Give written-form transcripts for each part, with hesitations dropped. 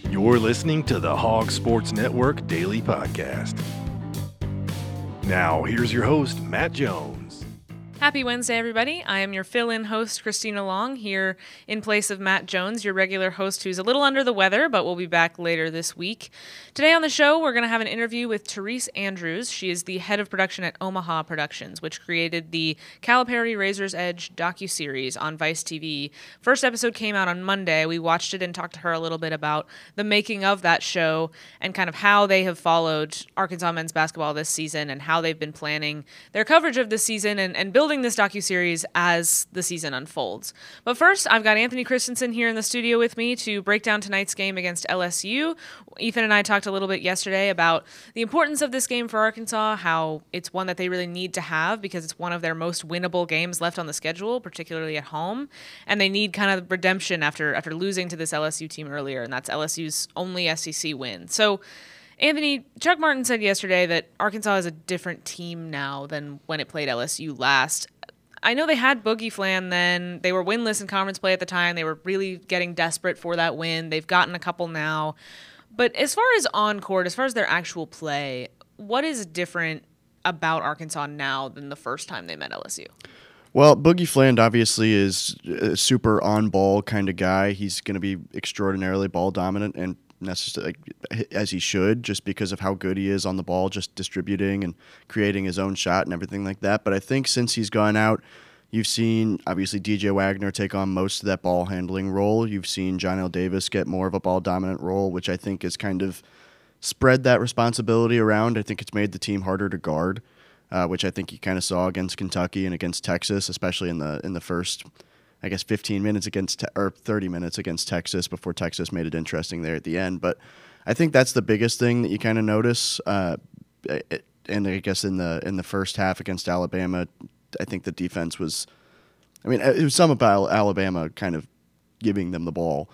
You're listening to the Hog Sports Network Daily Podcast. Now, here's your host, Matt Jones. Happy Wednesday, everybody. I am your fill-in host, Christina Long, here in place of Matt Jones, your regular host who's a little under the weather, but will be back later this week. Today on the show, we're going to have an interview with Therese Andrews. She is the head of production at Omaha Productions, which created the Calipari Razor's Edge docuseries on Vice TV. First episode came out on Monday. We watched it and talked to her a little bit about the making of that show and kind of how they have followed Arkansas men's basketball this season and how they've been planning their coverage of this season and building this docuseries as the season unfolds. But first, I've got Anthony Christensen here in the studio with me to break down tonight's game against LSU. Ethan and I talked a little bit yesterday about the importance of this game for Arkansas, how it's one that they really need to have because it's one of their most winnable games left on the schedule, particularly at home, and they need kind of redemption after losing to this LSU team earlier, and that's LSU's only SEC win. So Anthony, Chuck Martin said yesterday that Arkansas is a different team now than when it played LSU last. I know they had Boogie Flan then. They were winless in conference play at the time. They were really getting desperate for that win. They've gotten a couple now. But as far as on court, as far as their actual play, what is different about Arkansas now than the first time they met LSU? Well, Boogie Fland obviously is a super on-ball kind of guy. He's going to be extraordinarily ball dominant and necessarily as he should, just because of how good he is on the ball, just distributing and creating his own shot and everything like that. But I think since he's gone out, you've seen obviously DJ Wagner take on most of that ball handling role. You've seen John L. Davis get more of a ball dominant role, which I think has kind of spread that responsibility around. I think it's made the team harder to guard, which I think you kind of saw against Kentucky and against Texas, especially in the first, I guess, 15 minutes or 30 minutes against Texas before Texas made it interesting there at the end. But I think that's the biggest thing that you kind of notice. And I guess in the first half against Alabama, I think the defense was, it was some about Alabama kind of giving them the ball.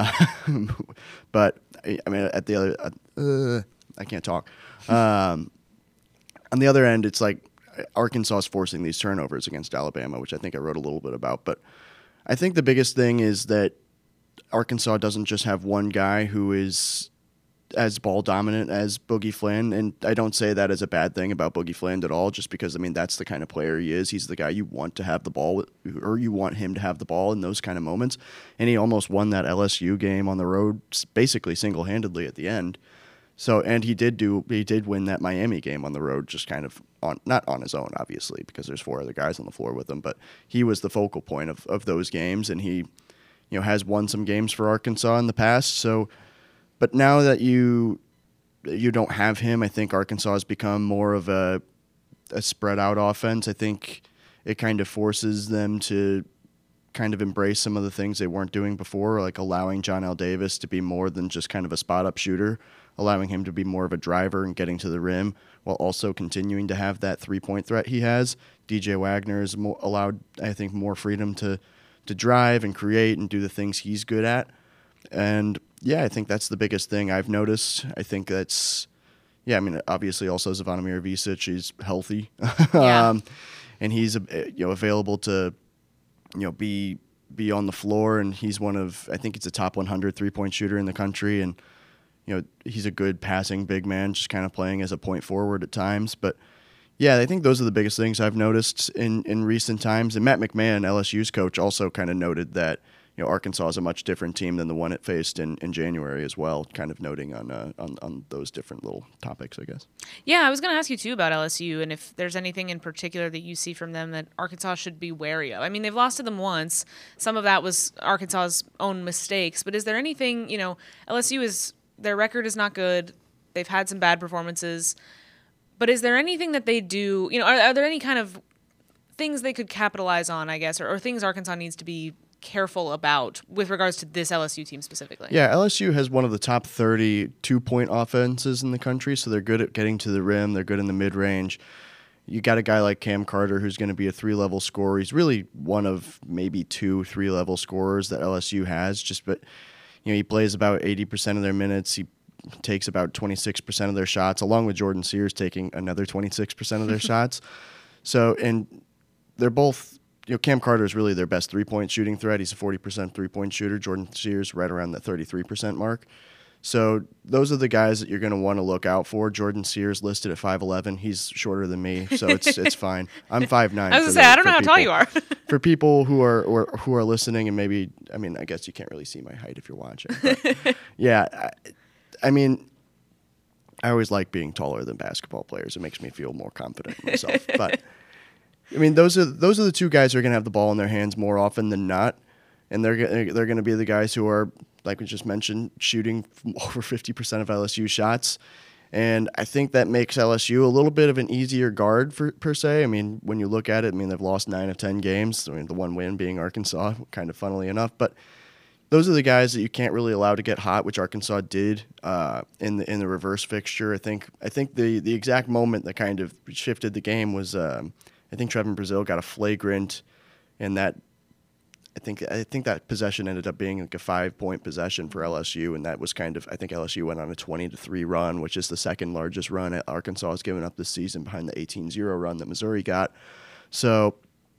But at the other, I can't talk. On the other end, it's like Arkansas is forcing these turnovers against Alabama, which I think I wrote a little bit about. But I think the biggest thing is that Arkansas doesn't just have one guy who is as ball dominant as Boogie Fland, and I don't say that as a bad thing about Boogie Fland at all, just because, that's the kind of player he is. He's the guy you want to have the ball, or you want him to have the ball in those kind of moments, and he almost won that LSU game on the road basically single-handedly at the end. So, and he did win that Miami game on the road, just kind of not on his own, obviously, because there's 4 other guys on the floor with him, but he was the focal point of those games, and he, has won some games for Arkansas in the past. So, but now that you don't have him, I think Arkansas has become more of a spread out offense. I think it kind of forces them to kind of embrace some of the things they weren't doing before, like allowing John L. Davis to be more than just kind of a spot-up shooter, allowing him to be more of a driver and getting to the rim while also continuing to have that three-point threat he has. DJ Wagner is allowed, I think, more freedom to drive and create and do the things he's good at. And, I think that's the biggest thing I've noticed. I think that's, obviously also Zvonimir Visic is healthy. Yeah. And he's, available to, be on the floor, and he's one of, I think it's a top 100 three-point shooter in the country, and he's a good passing big man, just kind of playing as a point forward at times. But I think those are the biggest things I've noticed in recent times. And Matt McMahon, LSU's coach, also kind of noted that Arkansas is a much different team than the one it faced in January as well, kind of noting on those different little topics, I guess. Yeah, I was going to ask you, too, about LSU and if there's anything in particular that you see from them that Arkansas should be wary of. They've lost to them once. Some of that was Arkansas's own mistakes. But is there anything, LSU their record is not good. They've had some bad performances. But is there anything that they do, are there any kind of things they could capitalize on, I guess, or things Arkansas needs to be careful about with regards to this LSU team specifically? Yeah, LSU has one of the top 30 two-point offenses in the country, so they're good at getting to the rim. They're good in the mid-range. You got a guy like Cam Carter who's going to be a 3-level scorer. He's really one of maybe 2 3-level scorers that LSU has. But he plays about 80% of their minutes. He takes about 26% of their shots, along with Jordan Sears taking another 26% of their shots. So, and they're both, Cam Carter is really their best three-point shooting threat. He's a 40% three-point shooter. Jordan Sears right around the 33% mark. So those are the guys that you're going to want to look out for. Jordan Sears listed at 5'11". He's shorter than me, so it's fine. I'm 5'9". I was going to say, I don't know how tall you are. For people who are listening, and maybe, I mean, I guess you can't really see my height if you're watching. But yeah, I mean, I always like being taller than basketball players. It makes me feel more confident in myself. But I mean, those are the two guys who are going to have the ball in their hands more often than not, and they're going to be the guys who are, like we just mentioned, shooting over 50% of LSU shots. And I think that makes LSU a little bit of an easier guard per se. I mean, when you look at it, I mean, they've lost 9 of 10 games. I mean, the one win being Arkansas, kind of funnily enough. But those are the guys that you can't really allow to get hot, which Arkansas did in the reverse fixture. I think the exact moment that kind of shifted the game was I think Trevin Brazil got a flagrant, and that I think that possession ended up being like a 5-point possession for LSU, and that was kind of, I think LSU went on a 20-3 run, which is the second largest run that Arkansas has given up this season behind the 18-0 run that Missouri got. So,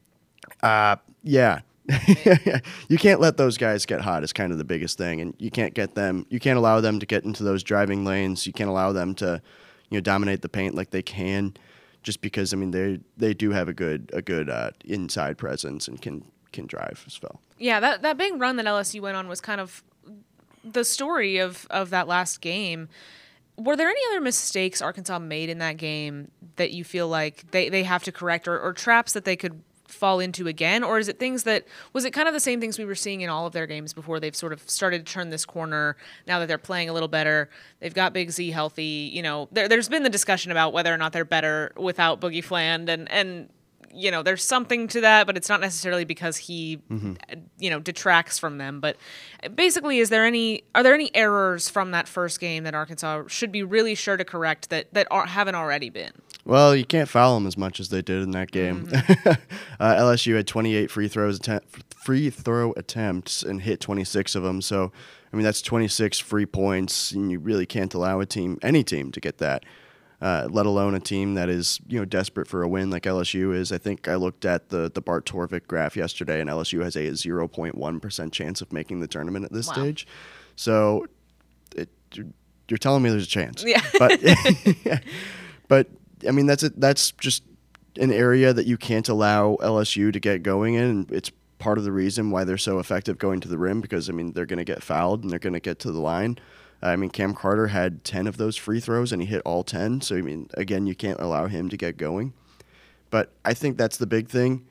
yeah, you can't let those guys get hot is kind of the biggest thing, and you can't allow them to get into those driving lanes. You can't allow them to, dominate the paint like they can, just because, I mean, they do have a good inside presence and can drive as well. Yeah, that big run that LSU went on was kind of the story of that last game. Were there any other mistakes Arkansas made in that game that you feel like they have to correct, or traps that they could fall into again? Or is it was it kind of the same things we were seeing in all of their games before they've sort of started to turn this corner now that they're playing a little better? They've got Big Z healthy. There's been the discussion about whether or not they're better without Boogie Fland, and there's something to that, but it's not necessarily because he, detracts from them. But basically, are there any errors from that first game that Arkansas should be really sure to correct that haven't already been? Well, you can't foul them as much as they did in that game. LSU had 28 free throw attempts and hit 26 of them. So, I mean, that's 26 free points, and you really can't allow any team to get that. Let alone a team that is, desperate for a win like LSU is. I think I looked at the Bart Torvik graph yesterday, and LSU has a 0.1% chance of making the tournament at this stage. So you're telling me there's a chance. Yeah. But I mean, that's just an area that you can't allow LSU to get going in, and it's part of the reason why they're so effective going to the rim, because, I mean, they're going to get fouled and they're going to get to the line. I mean, Cam Carter had 10 of those free throws, and he hit all 10. So, I mean, again, you can't allow him to get going. But I think that's the big thing,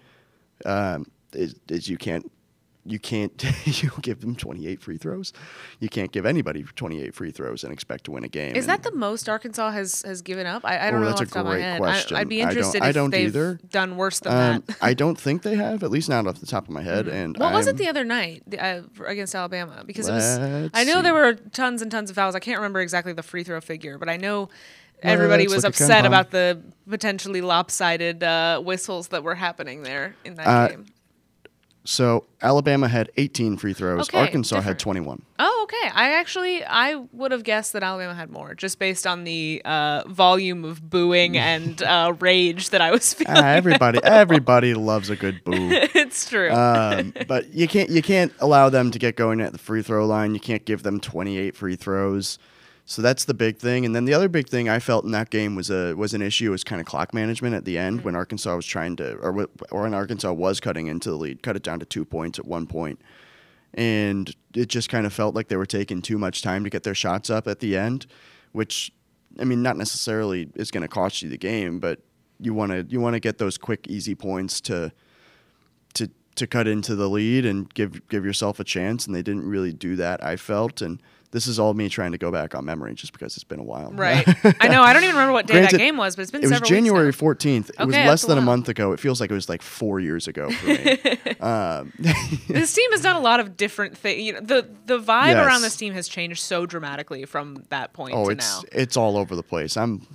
is you can't you give them 28 free throws. You can't give anybody 28 free throws and expect to win a game. Is that the most Arkansas has given up? I don't know off the top of my head. Question. I'd be interested if they've done worse than that. I don't think they have, at least not off the top of my head. And what was it the other night against Alabama? Because I know there were tons and tons of fouls. I can't remember exactly the free throw figure, but I know everybody was upset about the potentially lopsided whistles that were happening there in that game. So Alabama had 18 free throws. Okay, Arkansas different. had 21. Oh, okay. I would have guessed that Alabama had more, just based on the volume of booing and rage that I was feeling. Everybody loves a good boo. It's true. But you can't allow them to get going at the free throw line. You can't give them 28 free throws. So that's the big thing. And then the other big thing I felt in that game was an issue, was kind of clock management at the end, when Arkansas was trying to, or when Arkansas was cutting into the lead, cut it down to 2 points at one point. And it just kind of felt like they were taking too much time to get their shots up at the end, which, I mean, not necessarily is going to cost you the game, but you want to get those quick, easy points to cut into the lead and give yourself a chance. And they didn't really do that, I felt. And this is all me trying to go back on memory, just because it's been a while. Right. I know. I don't even remember what day that game was, but it's been several weeks now. It was January 14th. It was less than a month month ago. It feels like it was like 4 years ago for me. This team has done a lot of different things. The vibe around this team has changed so dramatically from that point to now. It's all over the place. And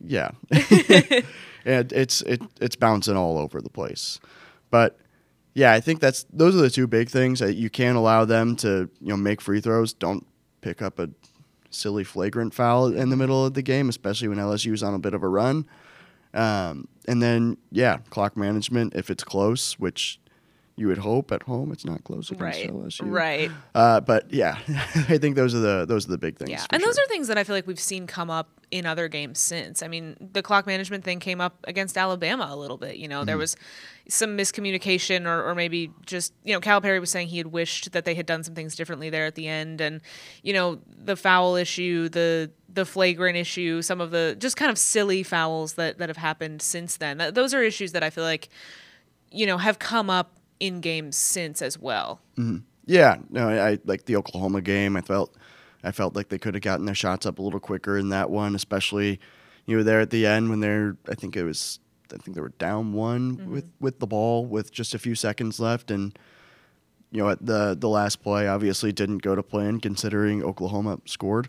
it's bouncing all over the place. But yeah, I think those are the two big things. You can't allow them to make free throws. Don't pick up a silly flagrant foul in the middle of the game, especially when LSU's on a bit of a run. And then, clock management if it's close, which You would hope at home it's not close against Right. LSU. Right. But yeah, I think those are the big things. Yeah, for and sure. those are things that I feel like we've seen come up in other games since. I mean, the clock management thing came up against Alabama a little bit. You know, there was some miscommunication, or maybe just, you know, Calipari was saying he had wished that they had done some things differently there at the end, and you know, the foul issue, the flagrant issue, some of the just kind of silly fouls that have happened since then. Those are issues that I feel like, you know, have come up in games since as well. Yeah, no, I like the Oklahoma game. I felt like they could have gotten their shots up a little quicker in that one, especially, you know, there at the end when I think they were down one with the ball with just a few seconds left, and you know, the last play obviously didn't go to plan considering Oklahoma scored.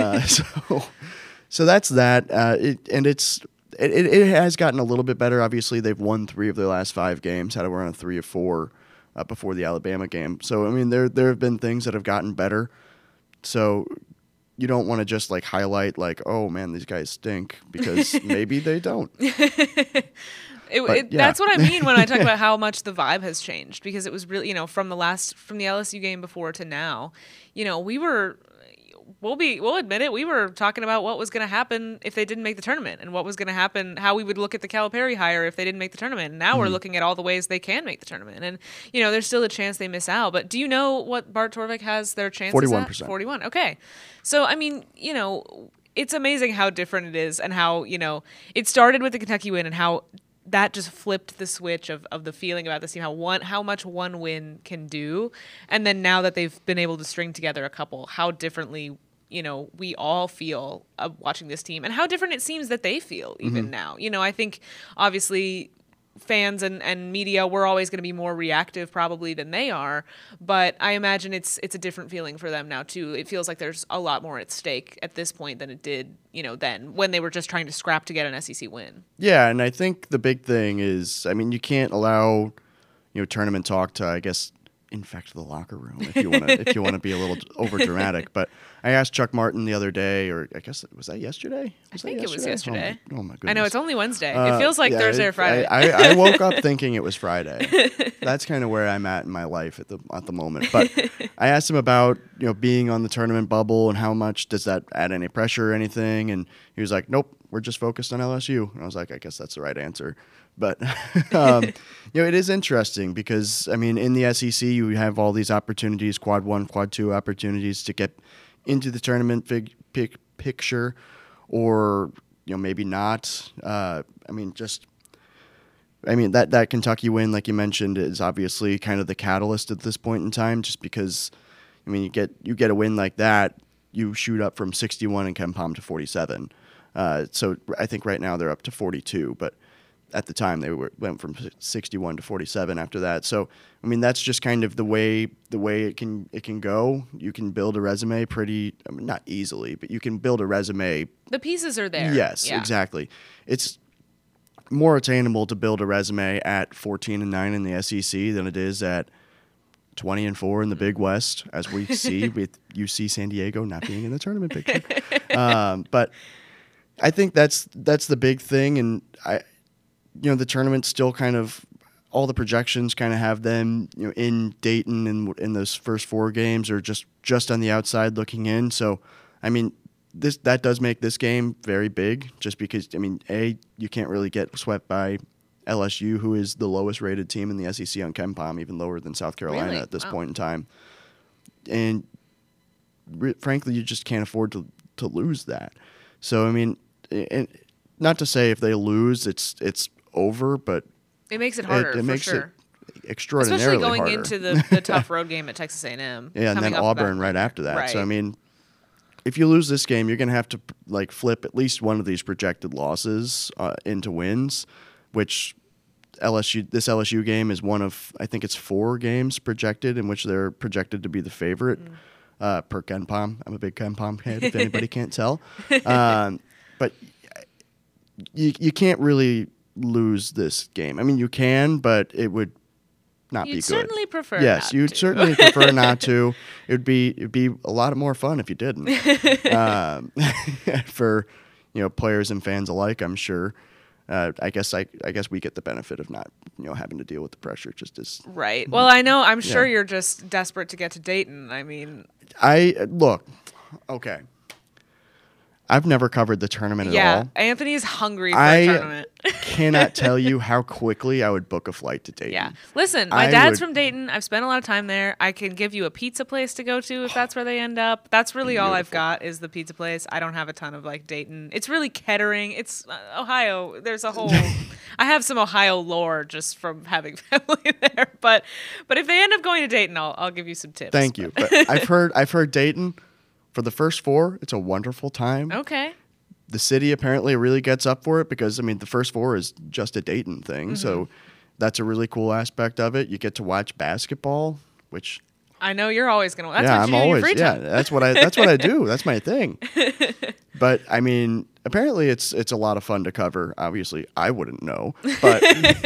So that's that. It has gotten a little bit better. Obviously, they've won 3 of their last 5 games. Had around 3 or 4 before the Alabama game. So I mean, there have been things that have gotten better. So you don't want to just like highlight like, oh man, these guys stink, because maybe they don't. Yeah. That's what I mean when I talk about how much the vibe has changed, because it was really, you know, from the LSU game before to now, you know, we'll admit it, we were talking about what was going to happen if they didn't make the tournament, and what was going to happen, how we would look at the Calipari hire if they didn't make the tournament. And now we're looking at all the ways they can make the tournament, and you know, there's still a chance they miss out. But do you know what Bart Torvik has their chances 41%. at? 41. Okay, so I mean, you know, it's amazing how different it is, and how, you know, it started with the Kentucky win, and how that just flipped the switch of the feeling about this team, how much one win can do. And then now that they've been able to string together a couple, how differently, you know, we all feel watching this team, and how different it seems that they feel even now. You know, I think obviously fans and media, we're always going to be more reactive probably than they are, but I imagine it's a different feeling for them now too. It feels like there's a lot more at stake at this point than it did, you know, then, when they were just trying to scrap to get an SEC win. Yeah, and I think the big thing is, I mean, you can't allow, you know, tournament talk to, I guess, infect the locker room if you want to be a little over dramatic. But I asked Chuck Martin the other day, or I guess was that yesterday? I think it was yesterday. Oh my goodness! I know it's only Wednesday. It feels like yeah, Thursday or Friday. I woke up thinking it was Friday. That's kind of where I'm at in my life at the moment. But I asked him about, you know, being on the tournament bubble and how much does that add any pressure or anything, and he was like, "Nope, we're just focused on LSU." And I was like, "I guess that's the right answer." But you know, it is interesting because, I mean, in the SEC, you have all these opportunities, quad 1, quad 2 opportunities to get into the tournament picture, or, you know, maybe not. I mean, that Kentucky win, like you mentioned, is obviously kind of the catalyst at this point in time, just because, I mean, you get a win like that, you shoot up from 61 in KenPom to 47. So I think right now they're up to 42, but at the time they went from 61 to 47 after that. So I mean, that's just kind of the way it can go. You can build a resume pretty, I mean, not easily, but you can build a resume. The pieces are there. Yes, yeah. Exactly. It's more attainable to build a resume at 14-9 in the SEC than it is at 20-4 in the Big West, as we see with UC San Diego not being in the tournament picture. But I think that's the big thing, and you know, the tournament's still kind of, all the projections kind of have them, you know, in Dayton in those first 4 games, or just on the outside looking in. So, I mean, that does make this game very big, just because, I mean, you can't really get swept by LSU, who is the lowest rated team in the SEC on KenPom, even lower than South Carolina really? at this Wow. point in time. And frankly, you just can't afford to lose that. So, I mean, and not to say if they lose, it's over, but It makes it harder, it makes for sure. it extraordinarily Especially going harder. into the tough road game at Texas A&M. Yeah, and then coming off Auburn that. right after that. Right. So, I mean, if you lose this game, you're going to have to like flip at least one of these projected losses into wins, which this LSU game is one of, I think it's 4 games projected in which they're projected to be the favorite per KenPom. I'm a big KenPom head, if anybody can't tell. But you can't really lose this game. I mean, you can, but it would not be You'd good. certainly prefer Yes, not you'd to. certainly prefer not to. It'd be a lot more fun if you didn't. For, you know, players and fans alike, I'm sure. I guess we get the benefit of not having to deal with the pressure just as right. Well, I'm sure you're just desperate to get to Dayton. I mean, look, okay. I've never covered the tournament at all. Yeah, Anthony's hungry for a tournament. Cannot tell you how quickly I would book a flight to Dayton. Yeah. Listen, my dad's from Dayton. I've spent a lot of time there. I can give you a pizza place to go to if that's where they end up. That's really all I've got is the pizza place. I don't have a ton of Dayton. It's really Kettering. It's Ohio. There's a whole I have some Ohio lore just from having family there. But if they end up going to Dayton, I'll give you some tips. Thank you. But I've heard Dayton. For the first 4, it's a wonderful time. Okay. The city apparently really gets up for it because, the first 4 is just a Dayton thing. Mm-hmm. So that's a really cool aspect of it. You get to watch basketball, which... I know you're always going to... That's what you do in your free time. Yeah, that's what I do. That's my thing. But, apparently it's a lot of fun to cover. Obviously, I wouldn't know. But...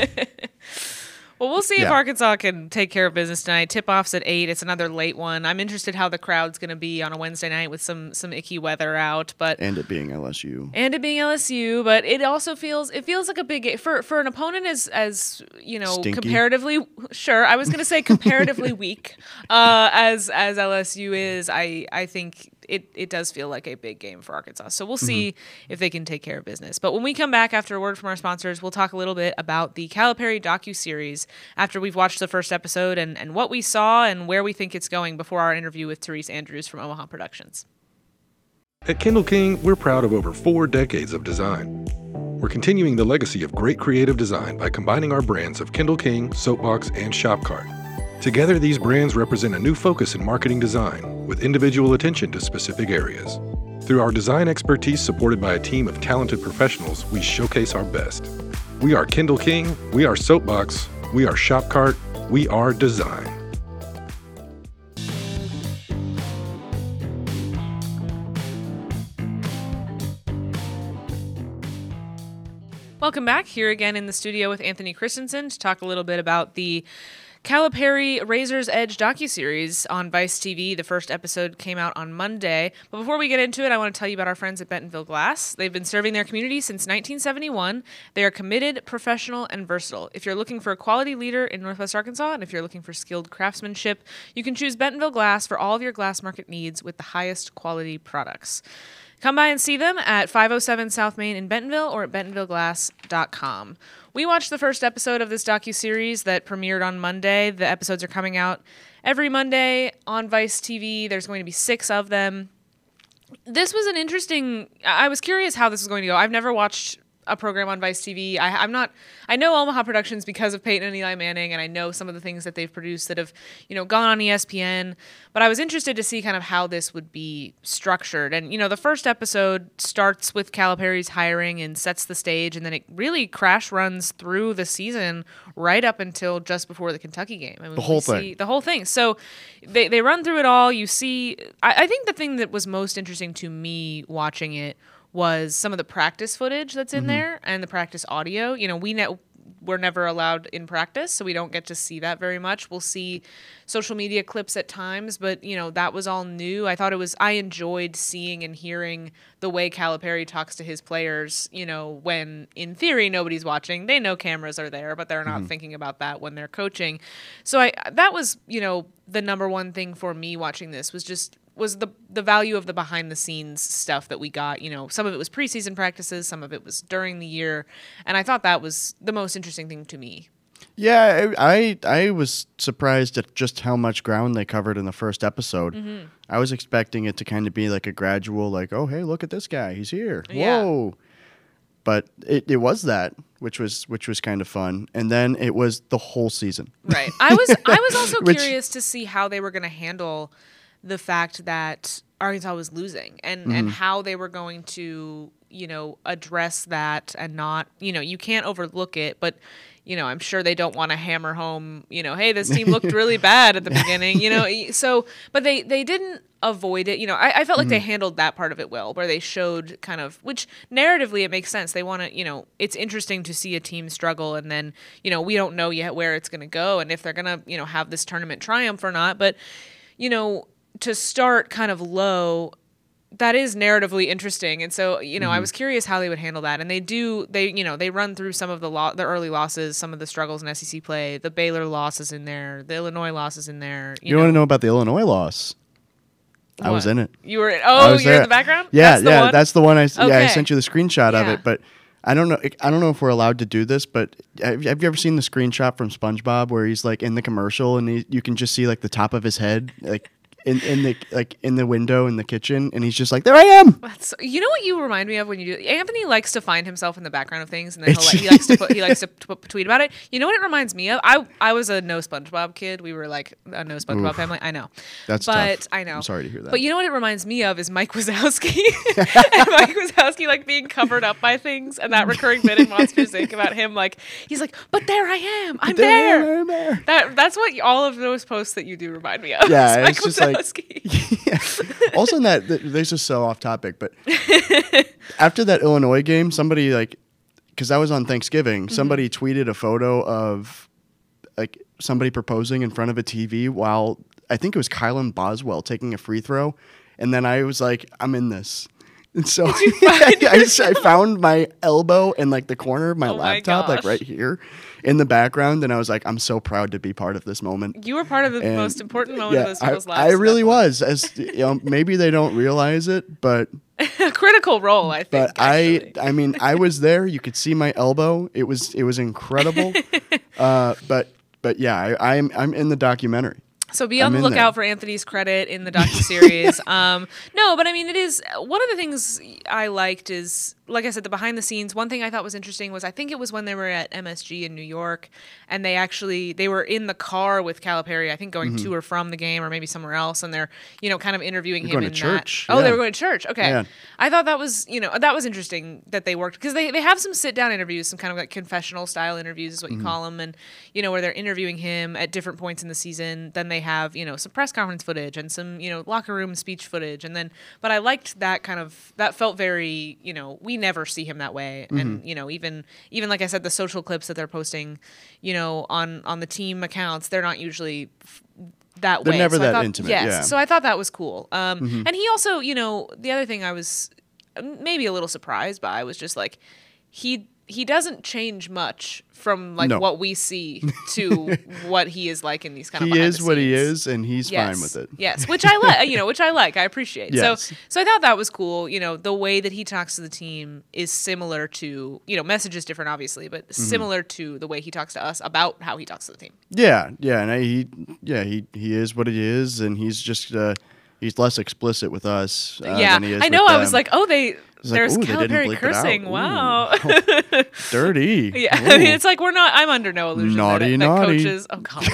Well, we'll see if Arkansas can take care of business tonight. Tip-off's at 8. It's another late one. I'm interested how the crowd's going to be on a Wednesday night with some icky weather out, and it being LSU. But it also feels like a big game for an opponent as Stinky. Comparatively. Sure, I was going to say comparatively weak as LSU is. I think. It does feel like a big game for Arkansas. So we'll see if they can take care of business. But when we come back after a word from our sponsors, we'll talk a little bit about the Calipari docuseries after we've watched the first episode and what we saw and where we think it's going before our interview with Therese Andrews from Omaha Productions. At Kindle King, we're proud of over 4 decades of design. We're continuing the legacy of great creative design by combining our brands of Kindle King, Soapbox, and Shopcart. Together, these brands represent a new focus in marketing design, with individual attention to specific areas. Through our design expertise supported by a team of talented professionals, we showcase our best. We are Kindle King, we are Soapbox, we are Shopcart, we are design. Welcome back, here again in the studio with Anthony Christensen to talk a little bit about the Calipari Razor's Edge docuseries on Vice TV. The first episode came out on Monday. But before we get into it, I want to tell you about our friends at Bentonville Glass. They've been serving their community since 1971. They are committed, professional, and versatile. If you're looking for a quality leader in Northwest Arkansas, and if you're looking for skilled craftsmanship, you can choose Bentonville Glass for all of your glass market needs with the highest quality products. Come by and see them at 507 South Main in Bentonville or at bentonvilleglass.com. We watched the first episode of this docuseries that premiered on Monday. The episodes are coming out every Monday on Vice TV. There's going to be 6 of them. This was an interesting... I was curious how this was going to go. I've never watched a program on Vice TV. I know Omaha Productions because of Peyton and Eli Manning, and I know some of the things that they've produced that have, gone on ESPN, but I was interested to see kind of how this would be structured. And, the first episode starts with Calipari's hiring and sets the stage, and then it really crash runs through the season right up until just before the Kentucky game. I mean, the whole thing. So they run through it all. You see, I think the thing that was most interesting to me watching it was some of the practice footage that's in there and the practice audio. We're never allowed in practice, so we don't get to see that very much. We'll see social media clips at times, but, that was all new. I enjoyed seeing and hearing the way Calipari talks to his players, when in theory nobody's watching. They know cameras are there, but they're not thinking about that when they're coaching. So that was, the number one thing for me watching this was the value of the behind the scenes stuff that we got. Some of it was preseason practices, some of it was during the year, and I thought that was the most interesting thing to me. Yeah, I was surprised at just how much ground they covered in the first episode. I was expecting it to kind of be like a gradual, oh, hey, look at this guy, he's here. Yeah. Whoa. But it was that, which was kind of fun. And then it was the whole season. Right. I was also curious to see how they were going to handle the fact that Arkansas was losing and how they were going to, address that and not, you can't overlook it, but, I'm sure they don't want to hammer home, hey, this team looked really bad at the beginning, but they didn't avoid it. I felt like they handled that part of it well, where they showed kind of, which narratively it makes sense. They want to, it's interesting to see a team struggle and then, we don't know yet where it's going to go and if they're going to, have this tournament triumph or not. But, to start kind of low, that is narratively interesting. And so, I was curious how they would handle that. And they run through some of the early losses, some of the struggles in SEC play. The Baylor loss is in there. The Illinois loss is in there. You want to know about the Illinois loss? I was in it. You were you're in the background? Yeah, That's the one? That's the one. I sent you the screenshot of Yeah. it, but I don't know if we're allowed to do this, but have you ever seen the screenshot from SpongeBob where he's like in the commercial and you can just see like the top of his head like in the window in the kitchen, and he's just like, there I am. You know what you remind me of when you do? Anthony likes to find himself in the background of things, and then he likes to tweet about it. You know what it reminds me of? I was a no SpongeBob kid. We were like a no SpongeBob family. I know, that's but tough. I know. I'm sorry to hear that. But you know what it reminds me of is Mike Wazowski. And Mike Wazowski like being covered up by things, and that recurring bit in Monsters Inc. about him like he's like, but there I am. I'm there. I'm there. That's what all of those posts that you do remind me of. Yeah, Mike it's just Wazowski. Yeah. Also, this is so off topic, but after that Illinois game, somebody because I was on Thanksgiving, somebody tweeted a photo of like somebody proposing in front of a TV while I think it was Kylan Boswell taking a free throw, and then I was like, I'm in this. And so I found my elbow in like the corner of my laptop, like right here in the background. And I was like, I'm so proud to be part of this moment. You were part of the most important moment of those people's lives. I really was. As maybe they don't realize it, but a critical role, I think. But I mean, I was there. You could see my elbow. It was incredible. But yeah, I'm in the documentary. So be on the lookout for Anthony's credit in the docuseries. No, but I mean, it is one of the things I liked is, like I said, the behind the scenes. One thing I thought was interesting was I think it was when they were at MSG in New York, and they were in the car with Calipari, I think going to or from the game or maybe somewhere else, and they're kind of interviewing him going in to church. that. Oh, yeah. they were going to church. Okay, Yeah. I thought that was that was interesting that they worked because they have some sit down interviews, some kind of like confessional style interviews is what you call them, and where they're interviewing him at different points in the season. Then they have some press conference footage and some locker room speech footage, and then but I liked that that felt very we never see him that way, and even like I said, the social clips that they're posting on the team accounts, they're not usually that way. They're never that thought, intimate. Yes, Yeah. so I thought that was cool. And he also the other thing I was maybe a little surprised by was just like he doesn't change much from like what we see to what he is like in these kind of he behind is the what he scenes. is, and he's fine with it. Yes, which I like, which I like, I appreciate. Yes. So I thought that was cool. The way that he talks to the team is similar to, message is different obviously, but similar to the way he talks to us about how he talks to the team. Yeah, and he is what he is, and he's just he's less explicit with us. Than he is I know. With I them. was like, there's like, ooh, they didn't Calipari bleep it out. cursing. Ooh. Wow. Dirty. Yeah, Ooh. it's like I'm under no illusion Naughty, that naughty. coaches. Oh God,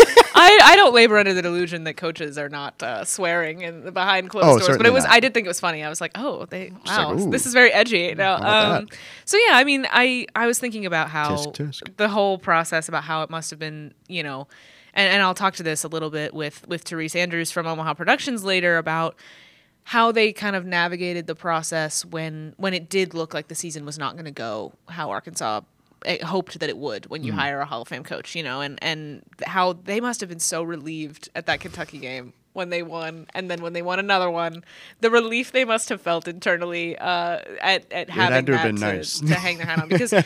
I don't labor under the delusion that coaches are not swearing behind closed doors. But certainly not. I did think it was funny. I was like, wow, ooh. this is very edgy. No, about that? so yeah, I mean, I was thinking about how Tisk, tisk. the whole process about how it must have been, and I'll talk to this a little bit with Therese Andrews from Omaha Productions later about how they kind of navigated the process when it did look like the season was not going to go how Arkansas hoped that it would when you hire a Hall of Fame coach, and how they must have been so relieved at that Kentucky game when they won, and then when they won another one, the relief they must have felt internally at having to have that been nice. to hang their hat on because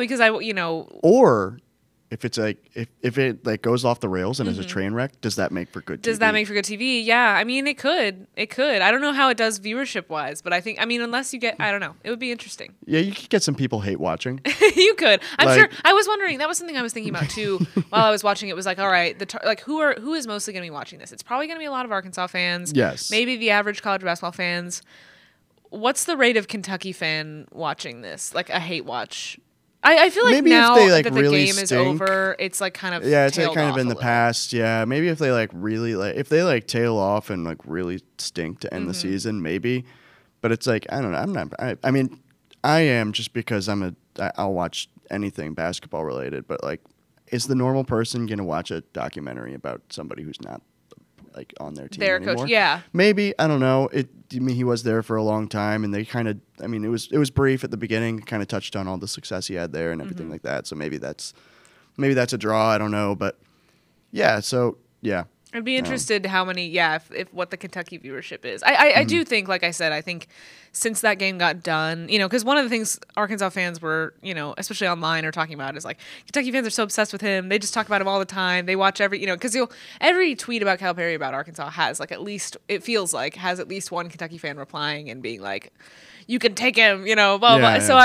Or if it's like if it like goes off the rails and is a train wreck, does that make for good TV? Does that make for good TV? Yeah, I mean, it could. I don't know how it does viewership wise, but I think, unless you get, I don't know, it would be interesting. Yeah, you could get some people hate watching. You could. I'm Like- sure. I was wondering. That was something I was thinking about too while I was watching. It was like, all right, who is mostly going to be watching this? It's probably going to be a lot of Arkansas fans. Yes. Maybe the average college basketball fans. What's the rate of Kentucky fan watching this? Like a hate watch. I feel like Maybe if now they, like, that the really game is stink. over, it's like kind of Yeah, it's like tailed kind of off in a the little. past. Yeah, maybe if they like really if they like tail off and like really stink to end the season, maybe. But it's like I don't know. I'm not. I mean, I am just because I'll watch anything basketball related. But like, is the normal person gonna watch a documentary about somebody who's not like on their team Their anymore? coach, yeah. Maybe, I don't know. He was there for a long time, and they kind of. I mean, it was brief at the beginning. Kind of touched on all the success he had there and everything like that. So maybe that's a draw. I don't know, but yeah. So yeah, I'd be interested how many, if what the Kentucky viewership is. I do think, like I said, I think since that game got done, because one of the things Arkansas fans were, especially online, are talking about is like Kentucky fans are so obsessed with him. They just talk about him all the time. They watch because every tweet about Calipari about Arkansas has like it feels like has at least one Kentucky fan replying and being like, you can take him, blah, blah. Yeah. So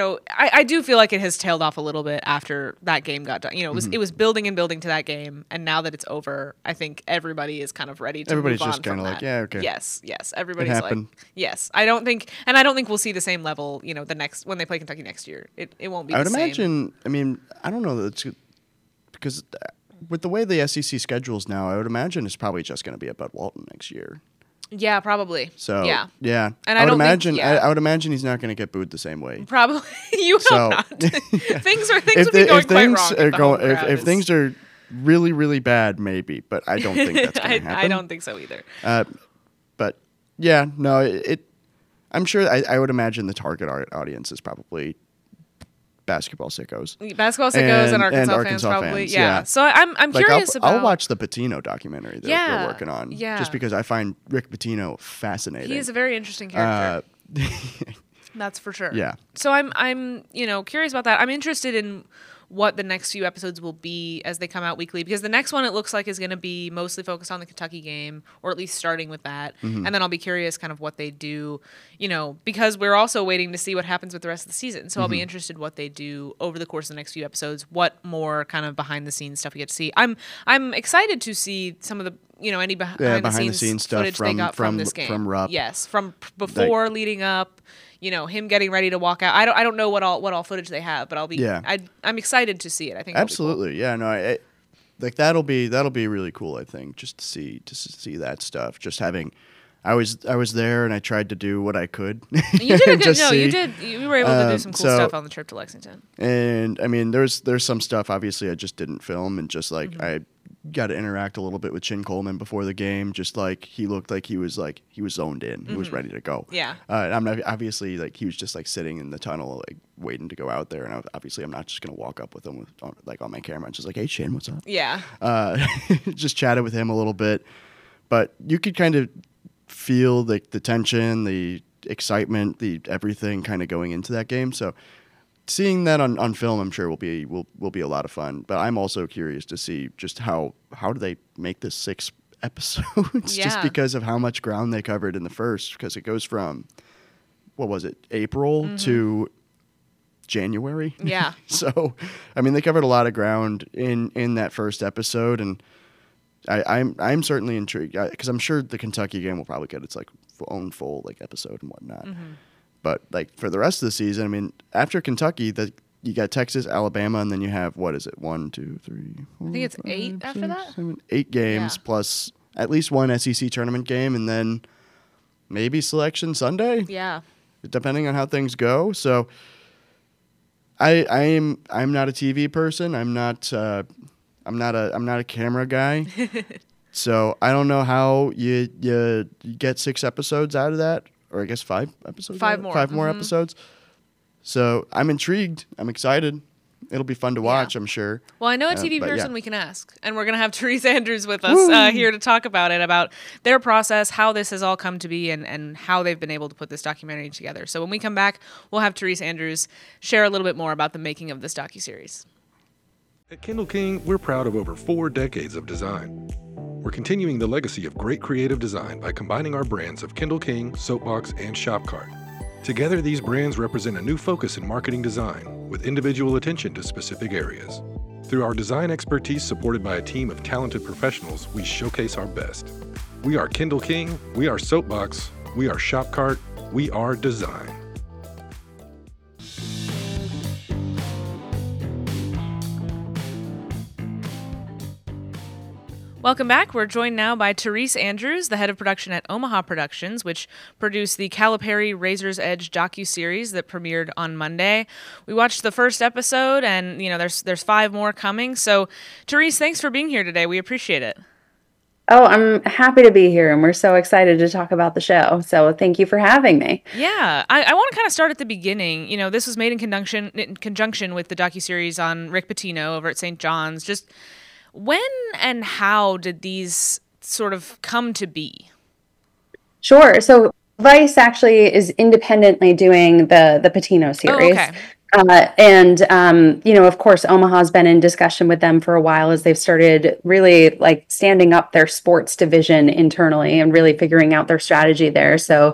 I do feel like it has tailed off a little bit after that game got done. It was building and building to that game, and now that it's over, I think everybody is kind of ready to Everybody's move on just kind of from like, that. yeah, okay. Yes. Everybody's like, happened. yes. I don't think we'll see the same level, when they play Kentucky next year. It won't be I would the same. imagine, I don't know that it's because with the way the SEC schedules now, I would imagine it's probably just going to be at Bud Walton next year. Yeah, probably. So yeah. And I would don't think- imagine I would imagine he's not going to get booed the same way. Probably. You hope So- not. Things would be going quite wrong. If things are really, really bad, maybe, but I don't think that's going to happen. I don't think so either. But yeah, no, I'm sure. I would imagine the target audience is probably basketball sickos. Basketball sickos and Arkansas fans Arkansas probably. fans, Yeah. yeah. So I'm Like curious about. I'll watch the Pitino documentary that they're working on. Yeah. Just because I find Rick Pitino fascinating. He is a very interesting character. Uh, That's for sure. Yeah. So I'm curious about that. I'm interested in what the next few episodes will be as they come out weekly, because the next one it looks like is going to be mostly focused on the Kentucky game, or at least starting with that. Mm-hmm. And then I'll be curious kind of what they do, because we're also waiting to see what happens with the rest of the season. So I'll Mm-hmm. be interested what they do over the course of the next few episodes, what more kind of behind the scenes stuff we get to see. I'm excited to see some of the any behind the scenes stuff footage they got from this game. from Rupp. Yes, from before, leading up, him getting ready to walk out. I don't know what all footage they have, but I'll be I'm excited to see it. I think it'll be cool. Absolutely. Yeah, no, like that'll be really cool, I think, just to see that stuff. Just having I was there and I tried to do what I could. You did a good Just see. You did. You were able to do some cool so- stuff on the trip to Lexington. And there's some stuff obviously I just didn't film, and just like Mm-hmm. I got to interact a little bit with Chin Coleman before the game. Just like he looked like he was zoned in. He was ready to go. Yeah. And I'm not, obviously like he was just like sitting in the tunnel like waiting to go out there, and I'm not just gonna walk up with him on my camera and just like, hey Chin, what's up? Yeah. Just chatted with him a little bit, but you could kind of feel the tension, the excitement, the everything kind of going into that game. So seeing that on film, I'm sure will be a lot of fun. But I'm also curious to see just how do they make this 6 episodes, just Yeah. because of how much ground they covered in the first, because it goes from what was it, April to January. Yeah. So they covered a lot of ground in that first episode, and I'm certainly intrigued because I'm sure the Kentucky game will probably get its like own full like episode and whatnot. But like for the rest of the season, after Kentucky, you got Texas, Alabama, and then you have, what is it, 1, 2, 3, 4, I think it's 5, 8 after 6, that? 7, 8 games Yeah. plus at least one SEC tournament game, and then maybe Selection Sunday, Yeah. depending on how things go. So I'm not a TV person. I'm not a camera guy. So I don't know how you get 6 episodes out of that, or I guess 5 episodes. 5 more. 5 more episodes. So I'm intrigued. I'm excited. It'll be fun to watch, I'm sure. Well, I know a TV but yeah. person we can ask, and we're going to have Therese Andrews with us here to talk about it, about their process, how this has all come to be, and how they've been able to put this documentary together. So when we come back, we'll have Therese Andrews share a little bit more about the making of this docuseries. At Kindle King, we're proud of over 4 decades of design. We're continuing the legacy of great creative design by combining our brands of Kindle King, Soapbox, and Shopcart. Together, these brands represent a new focus in marketing design, with individual attention to specific areas. Through our design expertise supported by a team of talented professionals, we showcase our best. We are Kindle King, we are Soapbox, we are Shopcart, we are design. Welcome back. We're joined now by Therese Andrews, the head of production at Omaha Productions, which produced the Calipari Razor's Edge docuseries that premiered on Monday. We watched the first episode, and there's 5 more coming. So, Therese, thanks for being here today. We appreciate it. Oh, I'm happy to be here, and we're so excited to talk about the show. So thank you for having me. Yeah, I want to kind of start at the beginning. This was made in conjunction with the docuseries on Rick Pitino over at St. John's. Just When and how did these sort of come to be? Sure. So Vice actually is independently doing the Patino Oh, series. okay. Of course, Omaha's been in discussion with them for a while as they've started really like standing up their sports division internally and really figuring out their strategy there. So,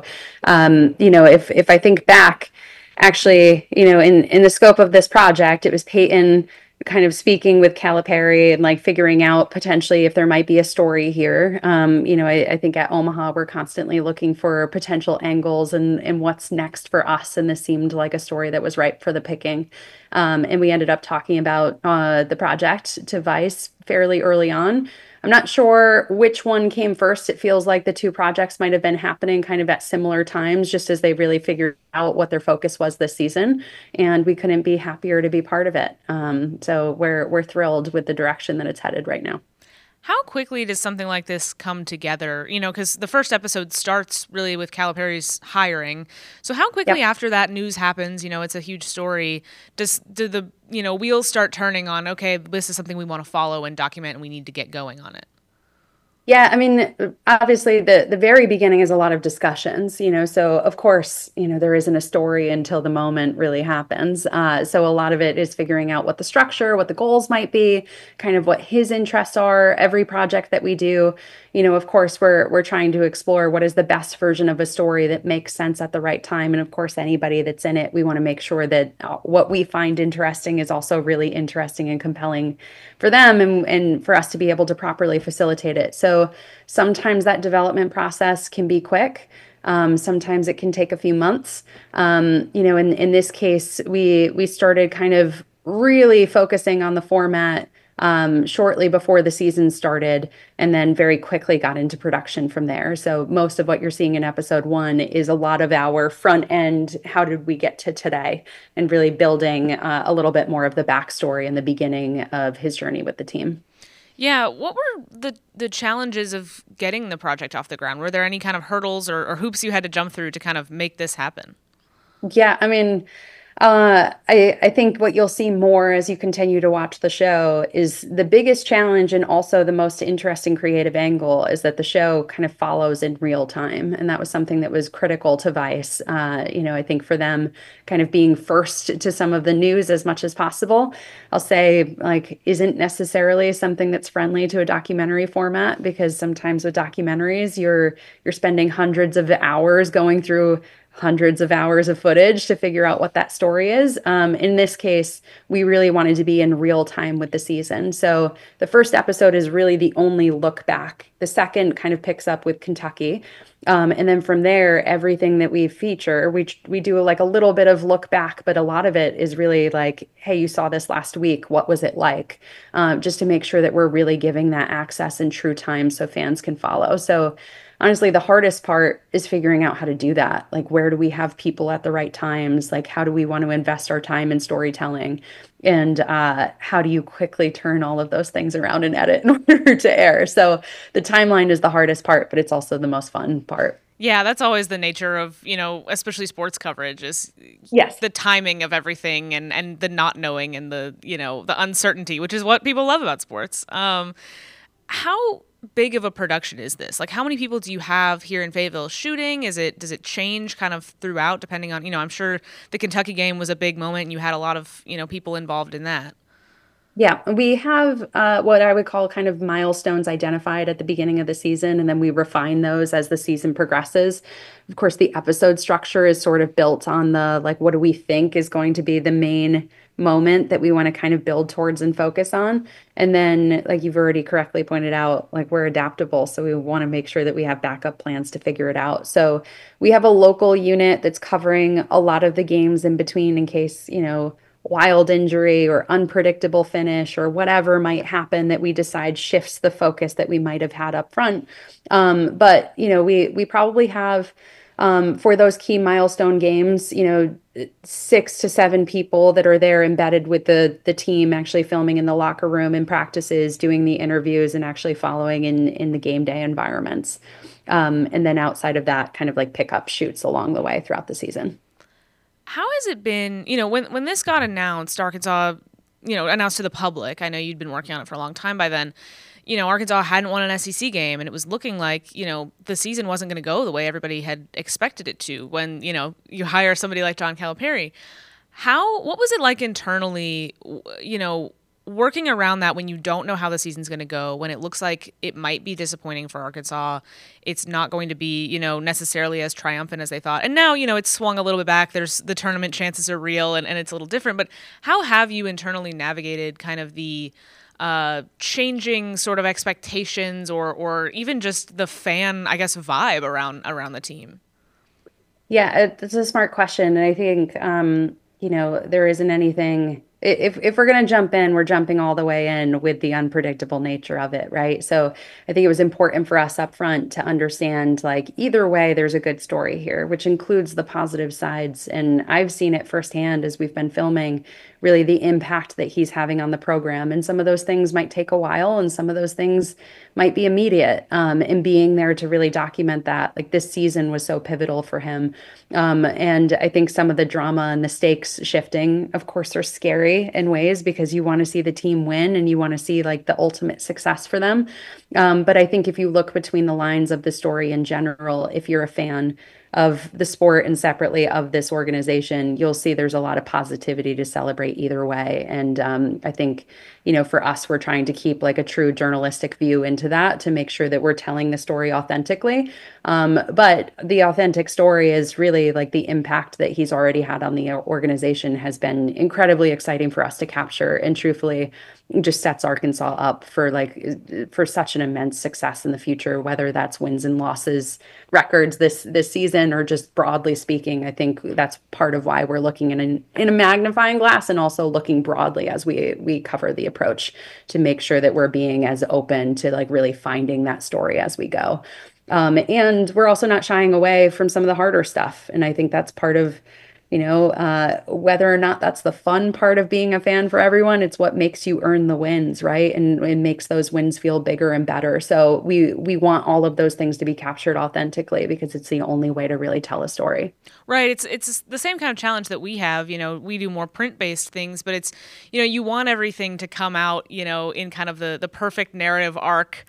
if I think back, actually, in the scope of this project, it was Peyton kind of speaking with Calipari and like figuring out potentially if there might be a story here. I think at Omaha we're constantly looking for potential angles and what's next for us, and this seemed like a story that was ripe for the picking. And we ended up talking about the project to Vice fairly early on. I'm not sure which one came first. It feels like the two projects might have been happening kind of at similar times, just as they really figured out what their focus was this season. And we couldn't be happier to be part of it. So we're thrilled with the direction that it's headed right now. How quickly does something like this come together? Because the first episode starts really with Calipari's hiring. So how quickly Yep. after that news happens, it's a huge story, do the, wheels start turning on, okay, this is something we want to follow and document and we need to get going on it? Yeah, I mean, obviously the very beginning is a lot of discussions, so of course, there isn't a story until the moment really happens. So a lot of it is figuring out what the structure, what the goals might be, kind of what his interests are. Every project that we do, of course, we're trying to explore what is the best version of a story that makes sense at the right time. And of course, anybody that's in it, we want to make sure that what we find interesting is also really interesting and compelling for them and for us to be able to properly facilitate it. So sometimes that development process can be quick. Sometimes it can take a few months. In this case, we started kind of really focusing on the format shortly before the season started, and then very quickly got into production from there. So most of what you're seeing in episode 1 is a lot of our front end. How did we get to today? And really building a little bit more of the backstory and the beginning of his journey with the team. Yeah, what were the challenges of getting the project off the ground? Were there any kind of hurdles or hoops you had to jump through to kind of make this happen? Yeah, I mean, I think what you'll see more as you continue to watch the show is the biggest challenge and also the most interesting creative angle is that the show kind of follows in real time. And that was something that was critical to Vice. I think for them kind of being first to some of the news as much as possible, I'll say like isn't necessarily something that's friendly to a documentary format, because sometimes with documentaries, you're spending hundreds of hours going through hundreds of hours of footage to figure out what that story is. In this case, we really wanted to be in real time with the season. So the first episode is really the only look back. The second kind of picks up with Kentucky. And then from there, everything that we feature, we do like a little bit of look back, but a lot of it is really like, hey, you saw this last week. What was it like? Just to make sure that we're really giving that access in true time so fans can follow. So honestly, the hardest part is figuring out how to do that. Like, where do we have people at the right times? Like, how do we want to invest our time in storytelling? And how do you quickly turn all of those things around and edit in order to air? So the timeline is the hardest part, but it's also the most fun part. Yeah, that's always the nature of, especially sports coverage is Yes. the timing of everything and the not knowing and the uncertainty, which is what people love about sports. How big of a production is this? Like, how many people do you have here in Fayetteville shooting? Does it change kind of throughout depending on, I'm sure the Kentucky game was a big moment and you had a lot of, people involved in that. Yeah, we have what I would call kind of milestones identified at the beginning of the season, and then we refine those as the season progresses. Of course, the episode structure is sort of built on the, like, what do we think is going to be the main moment that we want to kind of build towards and focus on. And then, like you've already correctly pointed out, like we're adaptable. So we want to make sure that we have backup plans to figure it out. So we have a local unit that's covering a lot of the games in between in case, wild injury or unpredictable finish or whatever might happen that we decide shifts the focus that we might have had up front. But we probably have for those key milestone games, 6 to 7 people that are there embedded with the team, actually filming in the locker room and practices, doing the interviews and actually following in the game day environments. And then outside of that, kind of like pick up shoots along the way throughout the season. How has it been, when this got announced, Arkansas, announced to the public. I know you'd been working on it for a long time by then. Arkansas hadn't won an SEC game, and it was looking like, the season wasn't going to go the way everybody had expected it to when, you hire somebody like John Calipari. What was it like internally, working around that when you don't know how the season's going to go, when it looks like it might be disappointing for Arkansas, it's not going to be, necessarily as triumphant as they thought. And now, it's swung a little bit back. There's the tournament chances are real and it's a little different. But how have you internally navigated kind of the changing sort of expectations or even just the fan, I guess, vibe around the team? Yeah, it's a smart question. And I think, there isn't anything. If we're going to jump in, we're jumping all the way in with the unpredictable nature of it, right? So I think it was important for us up front to understand, like, either way, there's a good story here, which includes the positive sides. And I've seen it firsthand as we've been filming, really the impact that he's having on the program. And some of those things might take a while, and some of those things might be immediate. And being there to really document that, like, this season was so pivotal for him. And I think some of the drama and the stakes shifting, of course, are scary in ways because you want to see the team win and you want to see, like, the ultimate success for them. But I think if you look between the lines of the story in general, if you're a fan of the sport and separately of this organization, you'll see there's a lot of positivity to celebrate either way. And I think, for us, we're trying to keep, like, a true journalistic view into that to make sure that we're telling the story authentically. But the authentic story is really, like, the impact that he's already had on the organization has been incredibly exciting for us to capture. And truthfully, just sets Arkansas up for such an immense success in the future, whether that's wins and losses records this season or just broadly speaking. I think that's part of why we're looking in a magnifying glass and also looking broadly as we cover the approach to make sure that we're being as open to, like, really finding that story as we go. And we're also not shying away from some of the harder stuff. And I think that's part of, whether or not that's the fun part of being a fan for everyone, it's what makes you earn the wins, right? And it makes those wins feel bigger and better. So we want all of those things to be captured authentically because it's the only way to really tell a story. Right. It's the same kind of challenge that we have. We do more print-based things, but it's, you want everything to come out, in kind of the perfect narrative arc.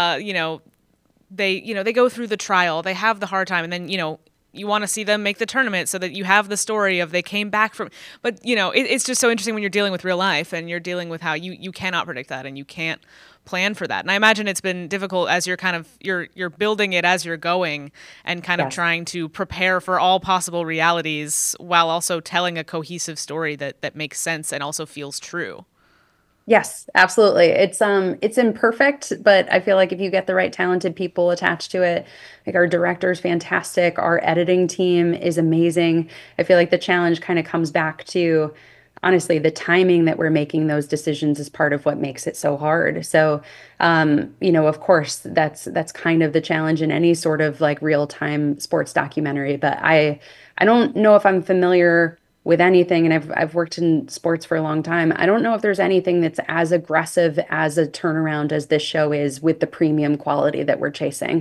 They go through the trial, they have the hard time, and then, you want to see them make the tournament so that you have the story of they came back from, but it's just so interesting when you're dealing with real life and you're dealing with how you cannot predict that and you can't plan for that. And I imagine it's been difficult as you're building it as you're going and kind of trying to prepare for all possible realities while also telling a cohesive story that makes sense and also feels true. Yes, absolutely. It's imperfect, but I feel like if you get the right talented people attached to it, like our director's fantastic, our editing team is amazing. I feel like the challenge kind of comes back to, honestly, the timing that we're making those decisions is part of what makes it so hard. So, of course, that's kind of the challenge in any sort of, like, real-time sports documentary. But I don't know if I'm familiar with anything, and I've worked in sports for a long time. I don't know if there's anything that's as aggressive as a turnaround as this show is with the premium quality that we're chasing.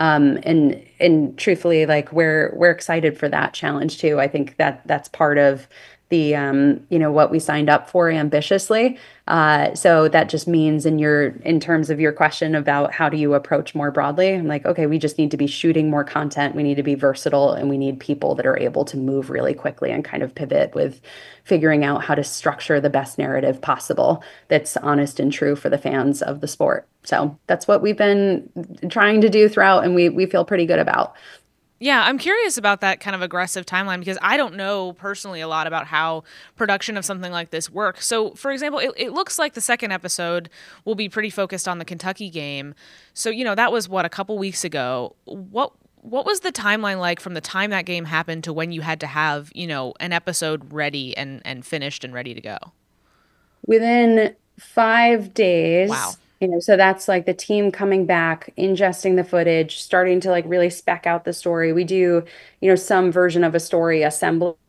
And truthfully, like, we're excited for that challenge too. I think that's part of the what we signed up for ambitiously. So that just means in terms of your question about how do you approach more broadly, I'm like, okay, we just need to be shooting more content. We need to be versatile, and we need people that are able to move really quickly and kind of pivot with figuring out how to structure the best narrative possible that's honest and true for the fans of the sport. So that's what we've been trying to do throughout, and we feel pretty good about. Yeah, I'm curious about that kind of aggressive timeline because I don't know personally a lot about how production of something like this works. So, for example, it looks like the second episode will be pretty focused on the Kentucky game. So, that was, a couple weeks ago. What was the timeline like from the time that game happened to when you had to have, an episode ready and finished and ready to go? Within 5 days. Wow. So that's, like, the team coming back, ingesting the footage, starting to, like, really spec out the story. We do, some version of a story assembly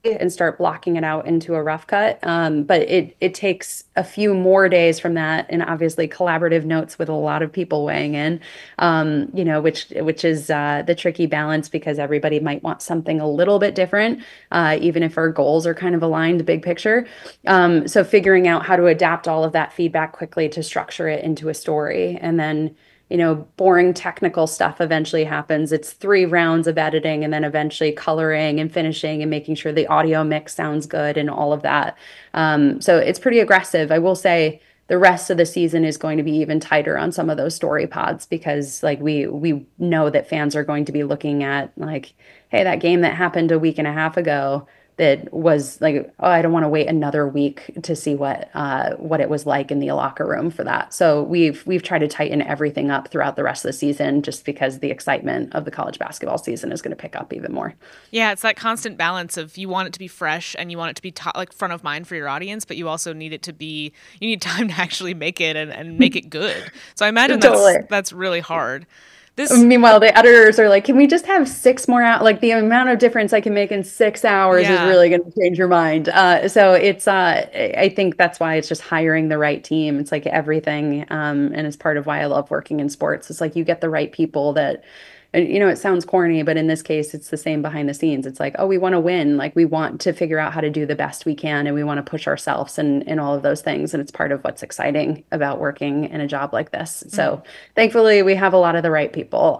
and start blocking it out into a rough cut. But it takes a few more days from that, and obviously collaborative notes with a lot of people weighing in, which is the tricky balance because everybody might want something a little bit different, even if our goals are kind of aligned big picture. So figuring out how to adapt all of that feedback quickly to structure it into a story, and then boring technical stuff eventually happens. It's 3 rounds of editing and then eventually coloring and finishing and making sure the audio mix sounds good and all of that. So it's pretty aggressive. I will say the rest of the season is going to be even tighter on some of those story pods because like we know that fans are going to be looking at like, hey, that game that happened a week and a half ago that was like, oh, I don't want to wait another week to see what it was like in the locker room for that. So we've tried to tighten everything up throughout the rest of the season just because the excitement of the college basketball season is going to pick up even more. Yeah, it's that constant balance of you want it to be fresh and you want it to be like front of mind for your audience, but you also need it to be, you need time to actually make it and make it good. So I imagine that's really hard. Meanwhile, the editors are like, can we just have 6 more out? Like the amount of difference I can make in 6 hours is really going to change your mind. So it's, I think that's why it's just hiring the right team. It's like everything. And it's part of why I love working in sports. It's like you get the right people that, it sounds corny, but in this case, it's the same behind the scenes. It's like, oh, we want to win. Like we want to figure out how to do the best we can. And we want to push ourselves and all of those things. And it's part of what's exciting about working in a job like this. So thankfully, we have a lot of the right people.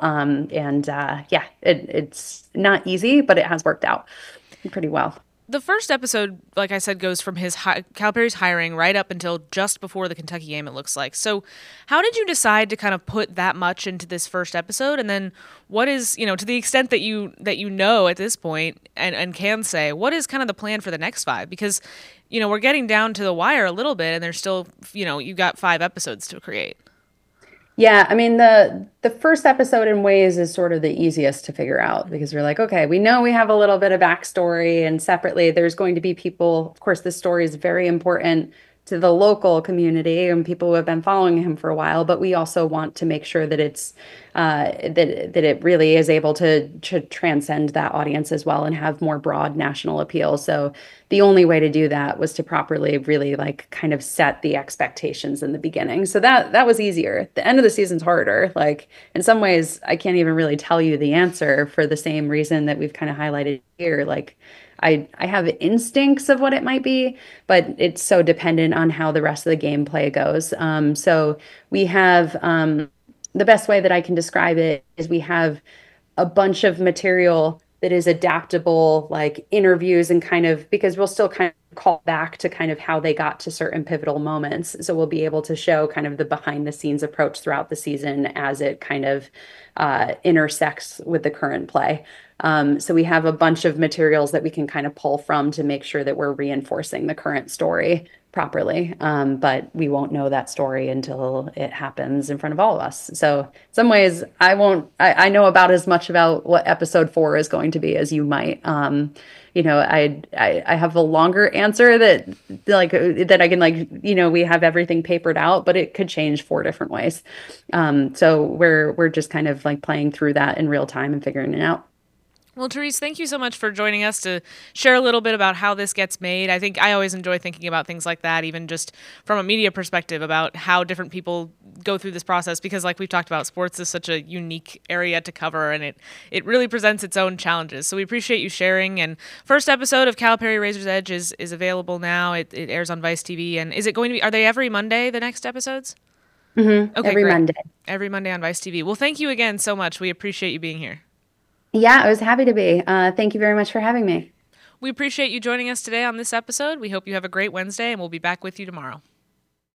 It's not easy, but it has worked out pretty well. The first episode, like I said, goes from Calipari's hiring right up until just before the Kentucky game, it looks like. So how did you decide to kind of put that much into this first episode? And then what is, to the extent that you know at this point and can say, what is kind of the plan for the next 5? Because, we're getting down to the wire a little bit and there's still, you've got 5 episodes to create. Yeah, I mean, the first episode in ways is sort of the easiest to figure out because we're like, okay, we know we have a little bit of backstory, and separately, there's going to be people. Of course, this story is very important to the local community and people who have been following him for a while, but we also want to make sure that it's that it really is able to transcend that audience as well and have more broad national appeal. So the only way to do that was to properly really like kind of set the expectations in the beginning. So that was easier. The end of the season's harder. Like in some ways, I can't even really tell you the answer for the same reason that we've kind of highlighted here. Like I have instincts of what it might be, but it's so dependent on how the rest of the gameplay goes. So we have the best way that I can describe it is we have a bunch of material that is adaptable, like interviews and kind of, because we'll still kind of call back to kind of how they got to certain pivotal moments. So we'll be able to show kind of the behind the scenes approach throughout the season as it kind of intersects with the current play. So we have a bunch of materials that we can kind of pull from to make sure that we're reinforcing the current story properly. But we won't know that story until it happens in front of all of us. So in some ways, I know about as much about what episode 4 is going to be as you might. I have a longer answer that I can we have everything papered out, but it could change 4 different ways. So we're just kind of like playing through that in real time and figuring it out. Well, Therese, thank you so much for joining us to share a little bit about how this gets made. I think I always enjoy thinking about things like that, even just from a media perspective, about how different people go through this process, because like we've talked about, sports is such a unique area to cover, and it really presents its own challenges. So we appreciate you sharing. And first episode of Calipari Razor's Edge is available now. It airs on Vice TV. And is it going to be, are they every Monday, the next episodes? Mm-hmm. Okay, every great. Monday. Every Monday on Vice TV. Well, thank you again so much. We appreciate you being here. Yeah, I was happy to be. Thank you very much for having me. We appreciate you joining us today on this episode. We hope you have a great Wednesday, and we'll be back with you tomorrow.